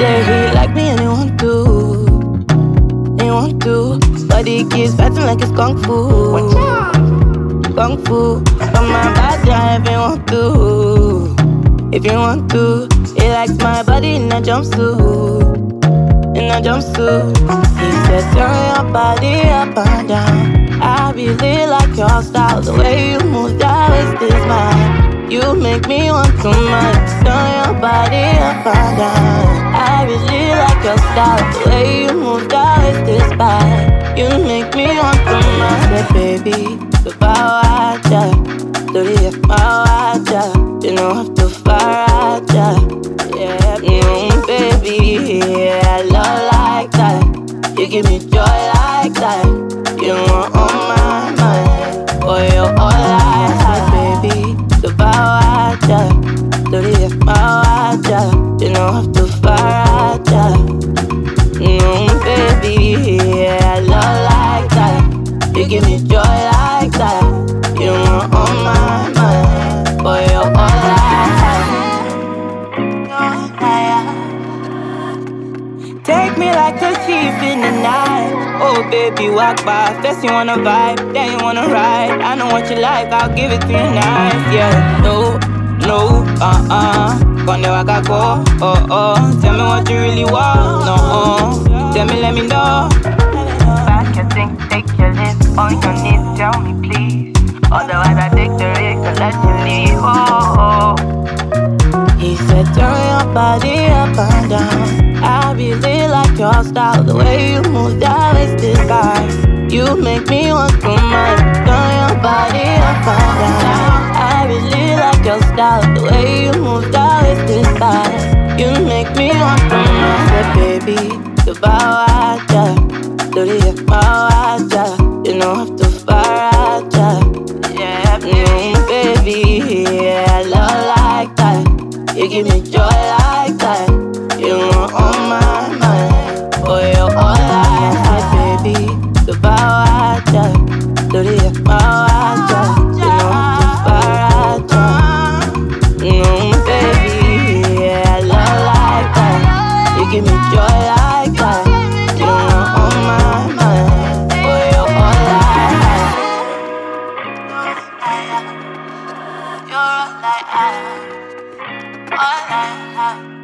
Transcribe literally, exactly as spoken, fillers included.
say he like me and he want to, he want to. But he keeps fighting like it's kung fu, kung fu. But my body if he want to, if you want to. He likes my body in a jumpsuit, in a jumpsuit. He said turn your body up and down. I really like your style, the way you move that waist is mine. You make me want to mind. Turn your body up and down. I really like your style, the way you move that waist is mine. You make me want to mind. Say baby, the power ja, do the power ja. You know have to fire ja. Yeah, mm, baby, yeah, I love like that. You give me joy like that. You are on my mind. Boy, you're all I have, baby. The power ja, do the power ja. You know have to fire ja. Mm, baby, yeah, I love like that. You give me joy like that. You are on my mind. Boy, you're all I have. Take me like a thief in the night. Oh baby, walk by. First you wanna vibe, then you wanna ride. I know what you like, I'll give it to you nice. Yeah, no, no, uh-uh. Gonna walk I go, oh, oh. Tell me what you really want, no, oh. Tell me, let me know. Back your thing, take your lips on your knees, tell me please. Otherwise I take the risk to let you leave, oh, oh. He said turn your body up and down. I really like your style, the way you move that waist is fine. You make me want to mind. Turn your body up and down. I really like your style, the way you move that waist is fine. You make me want to mind. Say baby, the power ja, do the power ja. You know have to fire ja. Yeah, mm, baby, yeah, I love like that. You give me joy like that. You are on my mind. Boy, you're all I have, baby. The power ja, do the power ja. You know how to fire ja. Mm, baby, yeah, I love like that. You give me joy like that. You are on my mind. Boy, you're all I have. You're all I have. All I have.